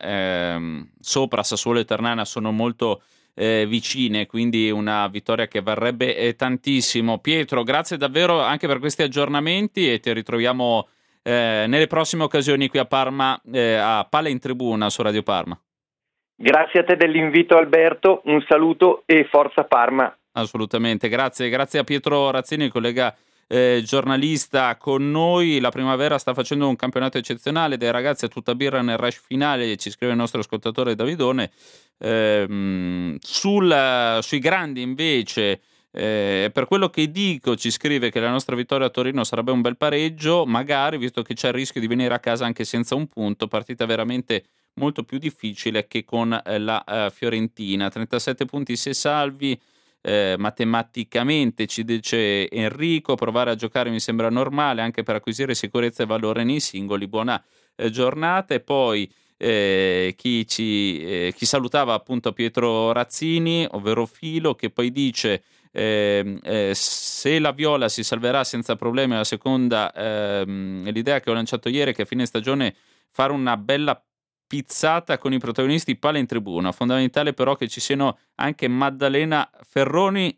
con sopra Sassuolo e Ternana sono molto vicine, quindi una vittoria che varrebbe tantissimo. Pietro, grazie davvero anche per questi aggiornamenti, e ti ritroviamo nelle prossime occasioni qui a Parma, a Palla in Tribuna su Radio Parma. Grazie a te dell'invito, Alberto, un saluto e forza Parma. Assolutamente, grazie a Pietro Razzini, collega giornalista con noi. La Primavera sta facendo un campionato eccezionale, dei ragazzi a tutta birra nel rush finale, ci scrive il nostro ascoltatore Davidone. Sui grandi invece, per quello che dico, ci scrive che la nostra vittoria a Torino sarebbe un bel pareggio, magari, visto che c'è il rischio di venire a casa anche senza un punto, partita veramente molto più difficile che con la Fiorentina. 37 punti se salvi, matematicamente, ci dice Enrico. Provare a giocare mi sembra normale, anche per acquisire sicurezza e valore nei singoli. Buona giornata. E poi chi salutava appunto Pietro Razzini, ovvero Filo, che poi dice se la Viola si salverà senza problemi alla seconda, l'idea che ho lanciato ieri è che a fine stagione fare una bella pizzata con i protagonisti Palla in Tribuna. Fondamentale però che ci siano anche Maddalena Ferroni,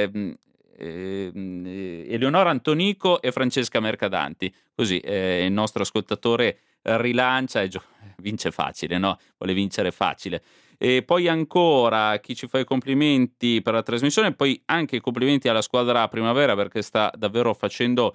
Eleonora Antonico e Francesca Mercadanti. Così il nostro ascoltatore rilancia vince facile, no? Vuole vincere facile. E poi ancora chi ci fa i complimenti per la trasmissione, poi anche i complimenti alla squadra Primavera, perché sta davvero facendo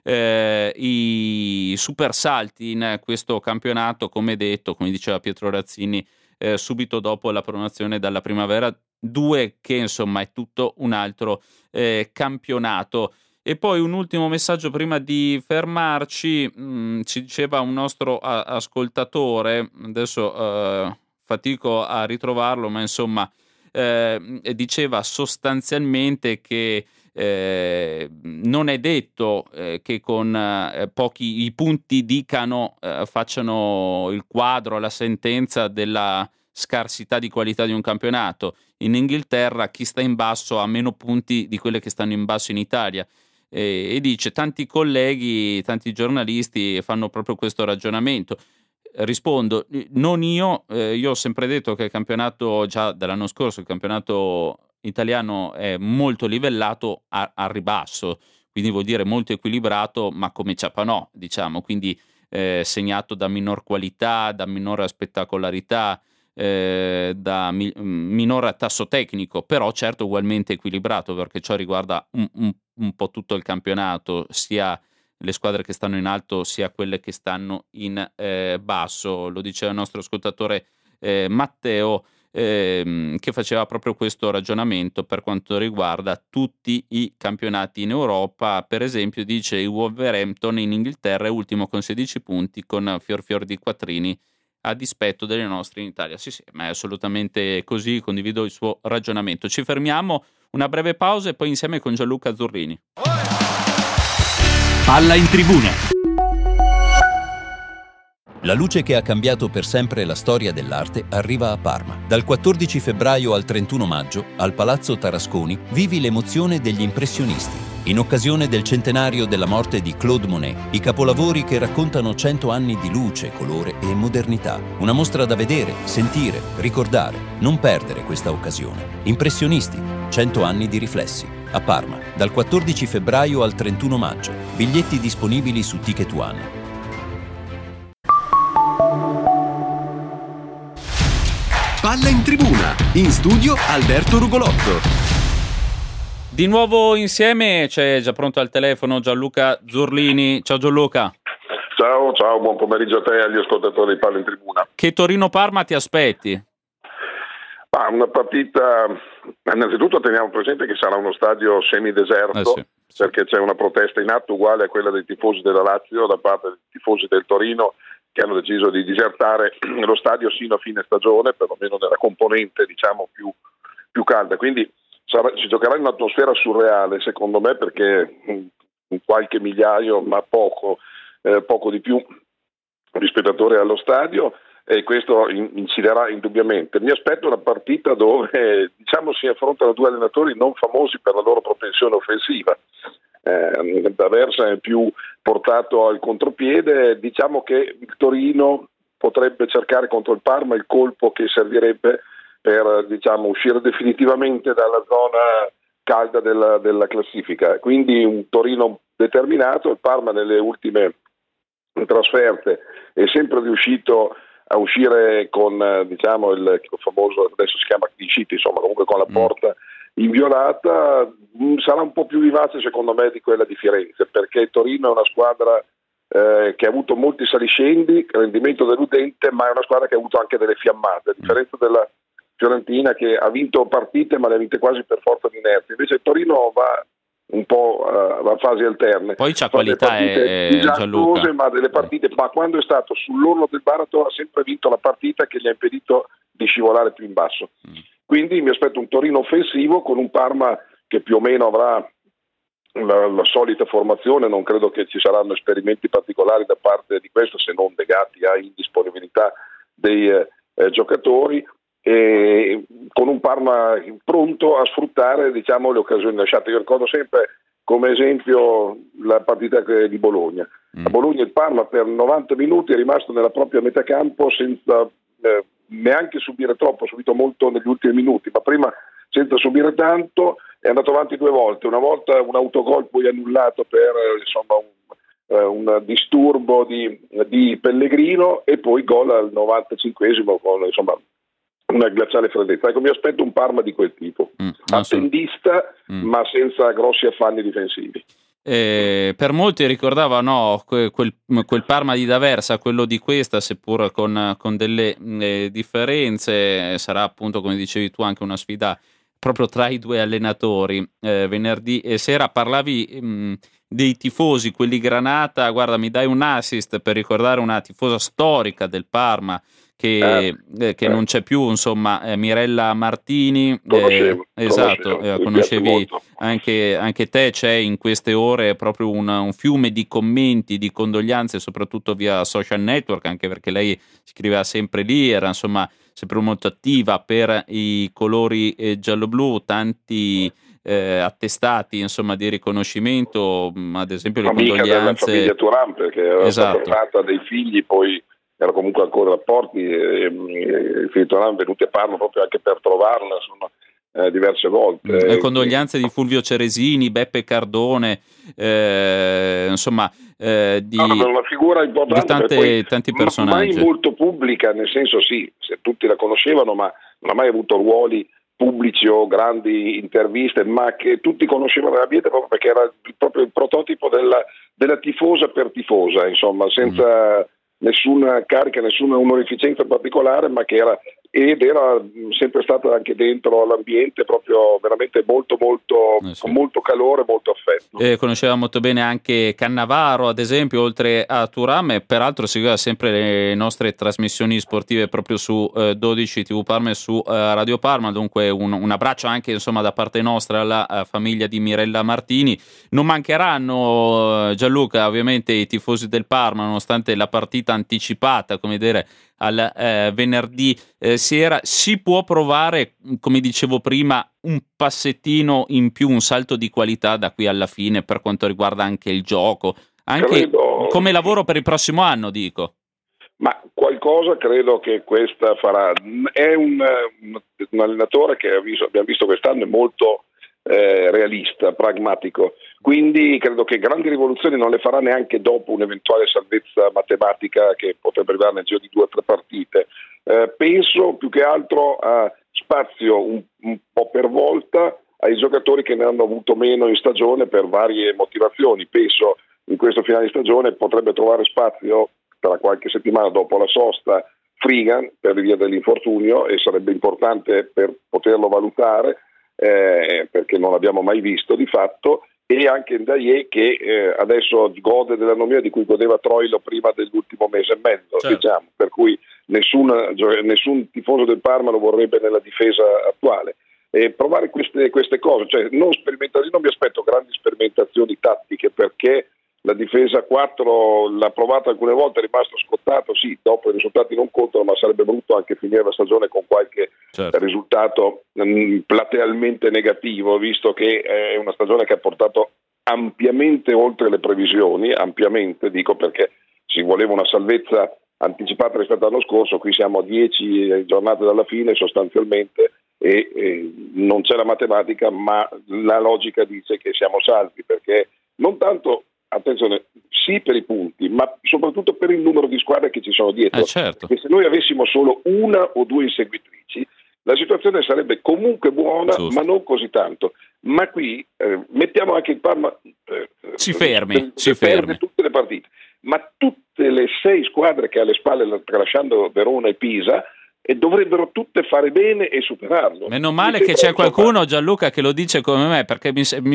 i super salti in questo campionato, come detto, come diceva Pietro Razzini, subito dopo la promozione dalla Primavera 2, che insomma è tutto un altro campionato. E poi un ultimo messaggio prima di fermarci, ci diceva un nostro ascoltatore, adesso fatico a ritrovarlo, ma insomma diceva sostanzialmente che non è detto che con pochi i punti dicano, facciano il quadro, la sentenza della scarsità di qualità di un campionato. In Inghilterra chi sta in basso ha meno punti di quelle che stanno in basso in Italia. E dice tanti colleghi, tanti giornalisti fanno proprio questo ragionamento. Rispondo, non io ho sempre detto che il campionato, già dall'anno scorso, il campionato italiano è molto livellato a ribasso, quindi vuol dire molto equilibrato, ma come Ciapanò, diciamo, quindi segnato da minor qualità, da minore spettacolarità, da minor tasso tecnico, però certo ugualmente equilibrato, perché ciò riguarda un po' tutto il campionato, sia le squadre che stanno in alto sia quelle che stanno in basso. Lo diceva il nostro ascoltatore Matteo, che faceva proprio questo ragionamento per quanto riguarda tutti i campionati in Europa. Per esempio dice il Wolverhampton in Inghilterra è ultimo con 16 punti, con fior di quattrini a dispetto delle nostre in Italia. Sì, ma è assolutamente così, condivido il suo ragionamento. Ci fermiamo, una breve pausa e poi insieme con Gianluca Zurlini. Palla in tribuna. La luce che ha cambiato per sempre la storia dell'arte arriva a Parma. Dal 14 febbraio al 31 maggio, al Palazzo Tarasconi, vivi l'emozione degli impressionisti. In occasione del centenario della morte di Claude Monet, i capolavori che raccontano 100 anni di luce, colore e modernità. Una mostra da vedere, sentire, ricordare. Non perdere questa occasione. Impressionisti, 100 anni di riflessi. A Parma, dal 14 febbraio al 31 maggio. Biglietti disponibili su Ticket One. Palla in tribuna, in studio Alberto Rugolotto. Di nuovo insieme, c'è già pronto al telefono Gianluca Zurlini. Ciao Gianluca. Ciao, buon pomeriggio a te e agli ascoltatori di Palla in tribuna. Che Torino-Parma ti aspetti? Una partita, innanzitutto teniamo presente che sarà uno stadio semideserto, sì. Perché c'è una protesta in atto uguale a quella dei tifosi della Lazio da parte dei tifosi del Torino, che hanno deciso di disertare lo stadio sino a fine stagione, perlomeno nella componente diciamo più calda. Quindi si giocherà in un'atmosfera surreale, secondo me, perché qualche migliaio, ma poco di più, di spettatori allo stadio, e questo inciderà indubbiamente. Mi aspetto una partita dove si affrontano due allenatori non famosi per la loro propensione offensiva. D'Aversa è più portato al contropiede. Diciamo che il Torino potrebbe cercare contro il Parma il colpo che servirebbe per uscire definitivamente dalla zona calda della classifica. Quindi un Torino determinato. Il Parma nelle ultime trasferte è sempre riuscito a uscire con il famoso, adesso si chiama clean sheet, comunque con la porta inviolata. Sarà un po' più vivace secondo me di quella di Firenze, perché Torino è una squadra che ha avuto molti saliscendi, rendimento deludente, ma è una squadra che ha avuto anche delle fiammate, a differenza della Fiorentina che ha vinto partite ma le ha vinte quasi per forza di inerzia. Invece Torino va un po' a fasi alterne. Poi c'ha qualità Gianluca, ma delle partite, ma quando è stato sull'orlo del baratro ha sempre vinto la partita che gli ha impedito di scivolare più in basso. Quindi mi aspetto un Torino offensivo con un Parma che più o meno avrà la solita formazione. Non credo che ci saranno esperimenti particolari da parte di questo, se non legati a indisponibilità dei giocatori, e con un Parma pronto a sfruttare le occasioni lasciate. Io ricordo sempre come esempio la partita di Bologna. A Bologna il Parma per 90 minuti è rimasto nella propria metà campo senza neanche subire troppo, ha subito molto negli ultimi minuti, ma prima senza subire tanto. È andato avanti due volte, una volta un autogol poi annullato per un disturbo di Pellegrino e poi gol al 95esimo con una glaciale freddezza. Ecco, mi aspetto un Parma di quel tipo, attendista ma senza grossi affanni difensivi. Per molti ricordava quel Parma di D'Aversa, quello di questa, seppur con delle differenze. Sarà appunto, come dicevi tu, anche una sfida proprio tra i due allenatori. Venerdì sera parlavi dei tifosi, quelli Granata. Guarda, mi dai un assist per ricordare una tifosa storica del Parma che non c'è più, insomma, Mirella Martini. Esatto, conoscevi anche te. C'è in queste ore proprio un fiume di commenti, di condoglianze, soprattutto via social network, anche perché lei scriveva sempre lì, era insomma sempre molto attiva per i colori giallo-blu, tanti attestati insomma di riconoscimento, ad esempio le condoglianze della famiglia Thuram, perché era stata portata dei figli, poi era comunque ancora rapporti, i figli Thuram venuti a Parma proprio anche per trovarla, insomma, diverse volte. Le condoglianze di Fulvio Ceresini, Beppe Cardone, insomma, una figura importante, di tanti personaggi. Mai molto pubblica, nel senso sì, se tutti la conoscevano, ma non ha mai avuto ruoli pubblici o grandi interviste, ma che tutti conoscevano l'ambiente proprio perché era proprio il prototipo della tifosa per tifosa, insomma, senza nessuna carica, nessuna onorificenza particolare, ma che era sempre stata anche dentro all'ambiente, proprio veramente molto con molto calore, molto affetto. Conosceva molto bene anche Cannavaro, ad esempio, oltre a Thuram, e peraltro seguiva sempre le nostre trasmissioni sportive proprio su 12 TV Parma e su Radio Parma. Dunque un abbraccio anche, insomma, da parte nostra alla famiglia di Mirella Martini. Non mancheranno, Gianluca, ovviamente i tifosi del Parma, nonostante la partita anticipata, come dire, al venerdì sera. Si può provare, come dicevo prima, un passettino in più, un salto di qualità da qui alla fine per quanto riguarda anche il gioco, anche come lavoro per il prossimo anno, dico. Ma qualcosa credo che questa farà. È un allenatore che abbiamo visto quest'anno è molto realista, pragmatico, quindi credo che grandi rivoluzioni non le farà neanche dopo un'eventuale salvezza matematica che potrebbe arrivare nel giro di 2 o 3 partite. Penso più che altro a spazio un po' per volta ai giocatori che ne hanno avuto meno in stagione per varie motivazioni. Penso in questo finale di stagione potrebbe trovare spazio tra qualche settimana dopo la sosta Frigan per via dell'infortunio, e sarebbe importante per poterlo valutare, perché non l'abbiamo mai visto di fatto, e anche Ndaye che adesso gode dell'anomia di cui godeva Troilo prima dell'ultimo mese e mezzo, certo. Diciamo, per cui nessun tifoso del Parma lo vorrebbe nella difesa attuale. E provare queste cose, cioè non mi aspetto grandi sperimentazioni tattiche, perché la difesa 4 l'ha provata alcune volte, è rimasto scottato, sì, dopo i risultati non contano, ma sarebbe brutto anche finire la stagione con qualche risultato platealmente negativo, visto che è una stagione che ha portato ampiamente oltre le previsioni, ampiamente dico, perché si voleva una salvezza anticipata rispetto all'anno scorso, qui siamo a 10 giornate dalla fine sostanzialmente, e non c'è la matematica, ma la logica dice che siamo salvi, perché non tanto, attenzione, sì per i punti, ma soprattutto per il numero di squadre che ci sono dietro. Certo. Perché se noi avessimo solo 1 o 2 inseguitrici, la situazione sarebbe comunque buona, giusto, ma non così tanto. Ma qui mettiamo anche il Parma si fermi tutte le partite, ma tutte le 6 squadre che ha alle spalle, tralasciando Verona e Pisa, e dovrebbero tutte fare bene e superarlo. Meno male che c'è qualcuno, Gianluca, che lo dice come me, perché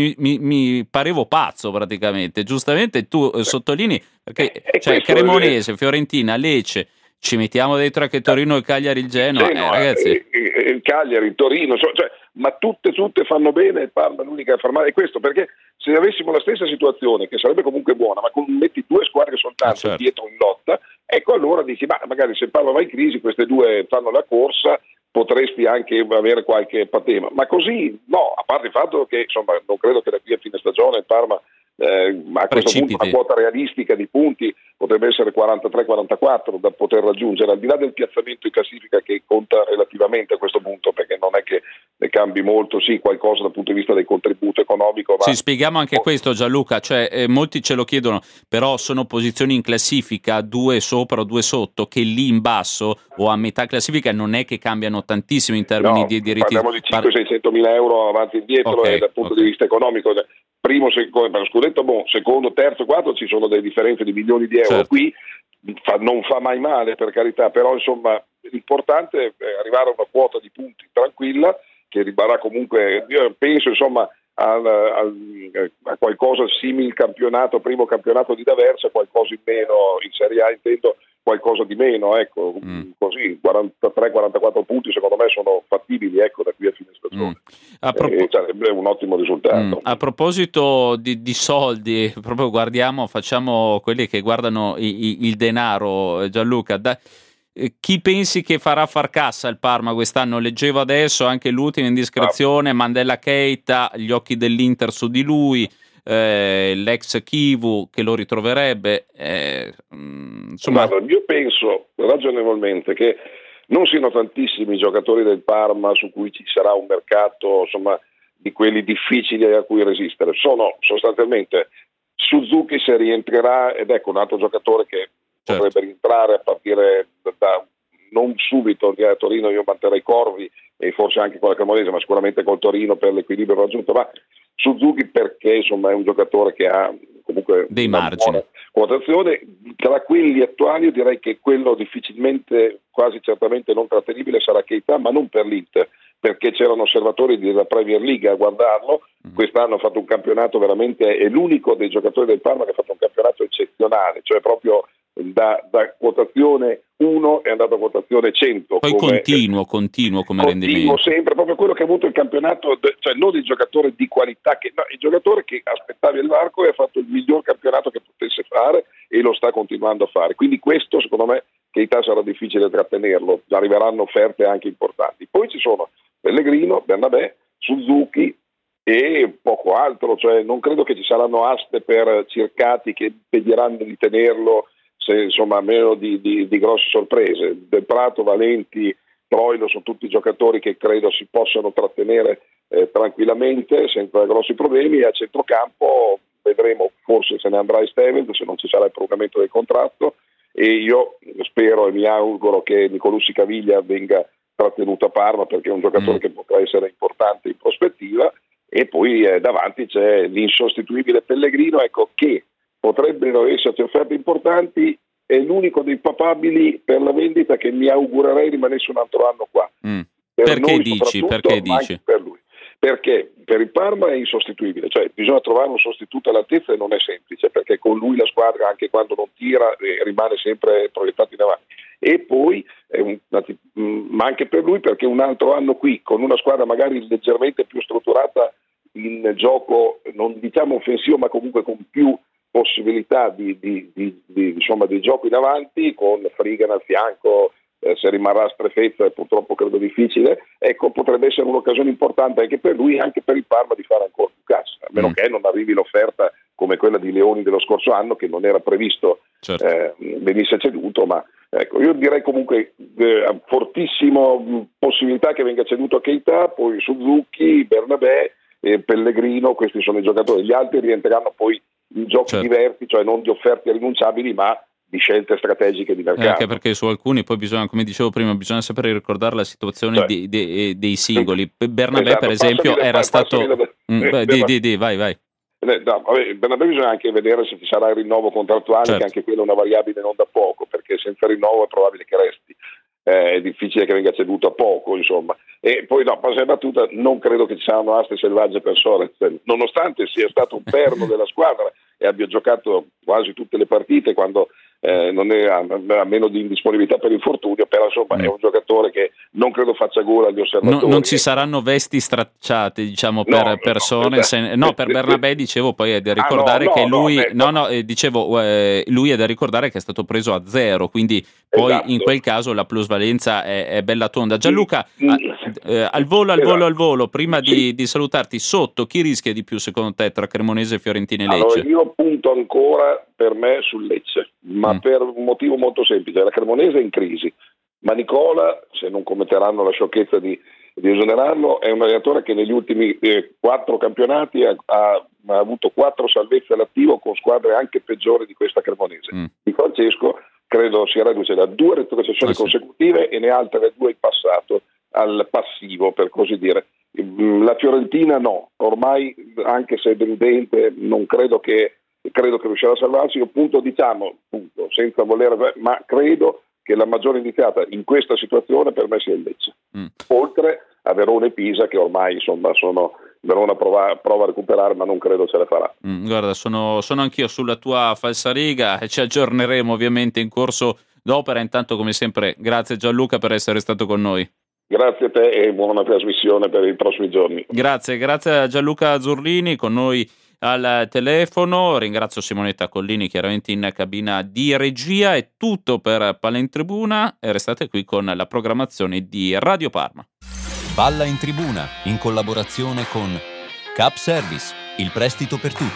mi parevo pazzo praticamente. Giustamente tu sottolinei, perché Cremonese, Fiorentina, Lecce, ci mettiamo dentro anche Torino, il Cagliari, il Genoa, ragazzi. Il Cagliari, il Torino, ma tutte fanno bene, il Parma è l'unica a far male. E questo perché se avessimo la stessa situazione, che sarebbe comunque buona, ma metti 2 squadre soltanto dietro in lotta, ecco, allora dici, ma magari se il Parma va in crisi, queste 2 fanno la corsa, potresti anche avere qualche patema. Ma così no, a parte il fatto che insomma non credo che da qui a fine stagione il Parma ma a questo punto una quota realistica di punti potrebbe essere 43-44 da poter raggiungere, al di là del piazzamento in classifica che conta relativamente a questo punto, perché non è che ne cambi molto, sì, qualcosa dal punto di vista del contributo economico. Sì, spieghiamo anche questo, Gianluca, cioè molti ce lo chiedono, però sono posizioni in classifica, 2 sopra o 2 sotto, che lì in basso o a metà classifica non è che cambiano tantissimo in termini di diritti. Parliamo di 500-600 mila euro avanti e indietro, e dal punto di vista economico, primo, per lo scudetto, secondo, terzo, quarto ci sono delle differenze di milioni di euro. Certo. Qui non fa mai male, per carità, però insomma l'importante è arrivare a una quota di punti tranquilla, che rimarrà comunque, io penso insomma a qualcosa simile campionato, primo campionato di D'Aversa, qualcosa in meno in Serie A, intendo qualcosa di meno, ecco, così 43-44 punti secondo me sono fattibili, ecco, da qui a fine stagione. Sarebbe un ottimo risultato. A proposito di soldi, proprio facciamo quelli che guardano il denaro, Gianluca, chi pensi che farà far cassa il Parma quest'anno? Leggevo adesso anche l'ultima indiscrezione, Mandela Keita, gli occhi dell'Inter su di lui, l'ex Kivu che lo ritroverebbe, insomma. Guarda, io penso ragionevolmente che non siano tantissimi i giocatori del Parma su cui ci sarà un mercato, insomma, di quelli difficili a cui resistere. Sono sostanzialmente Suzuki, se rientrerà, ed ecco un altro giocatore che potrebbe rientrare a partire da non subito a Torino. Io manterrei Corvi e forse anche con la Cremonese, ma sicuramente col Torino per l'equilibrio raggiunto. Ma Suzuki perché insomma è un giocatore che ha comunque dei margini, quotazione. Tra quelli attuali io direi che quello difficilmente, quasi certamente non trattenibile sarà Keita, ma non per l'Inter, perché c'erano osservatori della Premier League a guardarlo. Quest'anno ha fatto un campionato veramente, è l'unico dei giocatori del Parma che ha fatto un campionato eccezionale, cioè proprio da quotazione 1 è andato a quotazione 100. Poi continuo come rendimento. Sempre, proprio quello che ha avuto il campionato, cioè non il giocatore di qualità, il giocatore che aspettavi il varco e ha fatto il miglior campionato che potesse fare e lo sta continuando a fare. Quindi questo secondo me Keita sarà difficile trattenerlo, arriveranno offerte anche importanti. Poi ci sono Pellegrino, Bernabé, Suzuki e poco altro, cioè non credo che ci saranno aste per Circati che impediranno di tenerlo, se insomma a meno di grosse sorprese. Del Prato, Valenti, Troilo sono tutti giocatori che credo si possano trattenere tranquillamente senza grossi problemi, e a centrocampo vedremo, forse se ne andrà Stevens se non ci sarà il prolungamento del contratto, e io spero e mi auguro che Nicolussi Caviglia venga trattenuto a Parma, perché è un giocatore che potrà essere importante in prospettiva. E poi davanti c'è l'insostituibile Pellegrino, ecco, che potrebbero esserci offerte importanti, è l'unico dei papabili per la vendita che mi augurerei rimanesse un altro anno qua. Perché dici? Per lui. Perché per il Parma è insostituibile, cioè bisogna trovare un sostituto all'altezza e non è semplice, perché con lui la squadra anche quando non tira rimane sempre proiettata in avanti. E poi ma anche per lui, perché un altro anno qui con una squadra magari leggermente più strutturata in gioco, non diciamo offensivo, ma comunque con più possibilità di gioco in avanti, con Frigan al fianco, se rimarrà Strefezza purtroppo credo difficile, ecco, potrebbe essere un'occasione importante anche per lui, anche per il Parma, di fare ancora più cassa, a meno che non arrivi l'offerta come quella di Leoni dello scorso anno, che non era previsto venisse ceduto, ma ecco, io direi comunque fortissima possibilità che venga ceduto a Keita, poi Suzuki, Bernabé, Pellegrino, questi sono i giocatori, gli altri rientreranno poi in giochi diversi, cioè non di offerte rinunciabili, ma di scelte strategiche di mercato. Anche perché su alcuni poi bisogna, come dicevo prima, bisogna sapere ricordare la situazione dei singoli. Bernabé per esempio era stato... Vai. No, Bernabé bisogna anche vedere se ci sarà il rinnovo contrattuale, che anche quello è una variabile non da poco, perché senza rinnovo è probabile che resti. È difficile che venga ceduto a poco, insomma. E poi passa in battuta, non credo che ci saranno aste selvagge per Sorensen, nonostante sia stato un perno della squadra e abbia giocato quasi tutte le partite quando non era, a meno di indisponibilità per infortunio, però insomma è un giocatore che non credo faccia gola agli osservatori. Non ci saranno vesti stracciate, diciamo, per persone. Per Bernabé dicevo, poi è da ricordare che lui, dicevo, lui è da ricordare che è stato preso a 0, quindi poi esatto. In quel caso la plusvalenza è bella tonda. Gianluca, al volo, prima di salutarti, sotto chi rischia di più secondo te tra Cremonese, Fiorentina e Lecce? Allora, io punto ancora per me sul Lecce, ma per un motivo molto semplice: la Cremonese è in crisi, ma Nicola, se non commetteranno la sciocchezza di esonerarlo, è un allenatore che negli ultimi 4 campionati ha avuto 4 salvezze all'attivo con squadre anche peggiori di questa Cremonese. Di Francesco credo sia reduce da 2 retrocessioni consecutive e ne altre 2 in passato al passivo, per così dire. La Fiorentina no, ormai, anche se è deludente, non credo che riuscirà a salvarsi. Io punto, senza voler, ma credo che la maggiore indicata in questa situazione per me sia il Lecce, oltre a Verona e Pisa, che ormai insomma Verona prova a recuperare, ma non credo ce la farà. Guarda, sono anch'io sulla tua falsariga e ci aggiorneremo ovviamente in corso d'opera. Intanto, come sempre, grazie Gianluca per essere stato con noi. Grazie a te e buona trasmissione per i prossimi giorni. Grazie a Gianluca Zurlini con noi al telefono. Ringrazio Simonetta Collini chiaramente in cabina di regia. È tutto per Palla in Tribuna e restate qui con la programmazione di Radio Parma. Palla in Tribuna in collaborazione con Cap Service, il prestito per tutti.